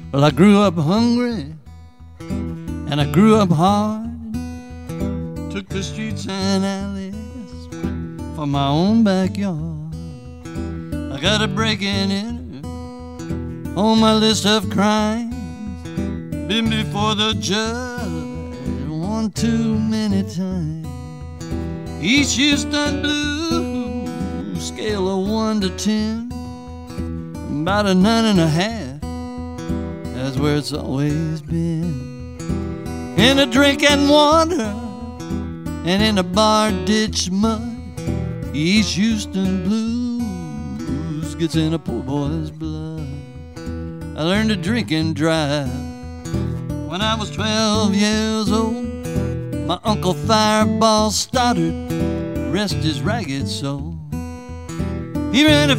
Well, I grew up hungry and I grew up hard. Took the streets and alleys for my own backyard. I got a break-in on my list of crimes. Been before the judge one too many times. East Houston Blues, scale of 1 to 10, about a 9.5. That's where it's always been. In the drinking water and in the bar ditch mud, East Houston Blues gets in a poor boy's blood. I learned to drink and drive when I was 12 years old. My uncle Fireball Stoddard, rest his ragged soul. He ran a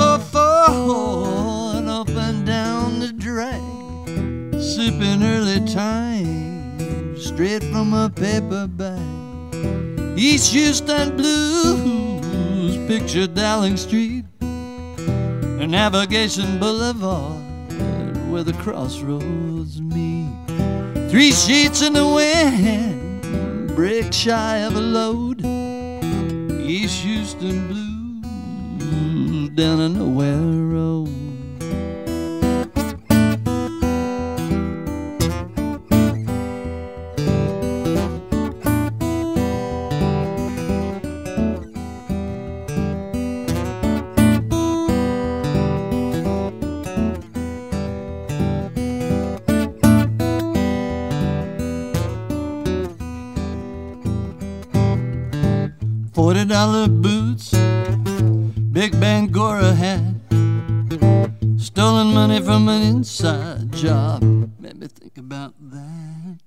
54 up and down the drag, sipping early time straight from a paper bag. East Houston Blues, picture Dowling Street and Navigation Boulevard, where the crossroads meet. 3 sheets in the wind, brick shy of a load. East Houston Blues, down a nowhere road. $40 boots, big Bangora hat, stolen money from an inside job. Made me think about that.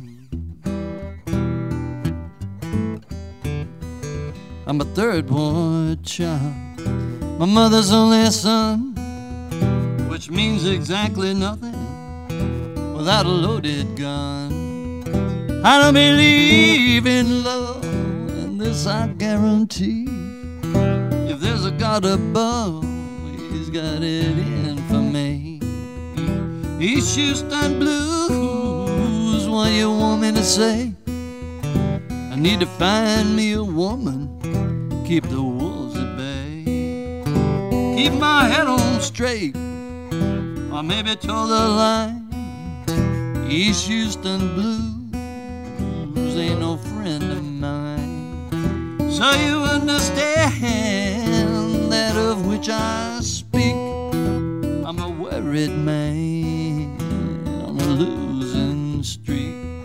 I'm a third boy child, my mother's only son, which means exactly nothing without a loaded gun. I don't believe in love, this I guarantee. If there's a God above, he's got it in for me. East Houston Blues, what you want me to say? I need to find me a woman, keep the wolves at bay, keep my head on straight, or maybe toe the line. East Houston Blues ain't no friend of mine. So you understand that of which I speak. I'm a worried man on a losing streak.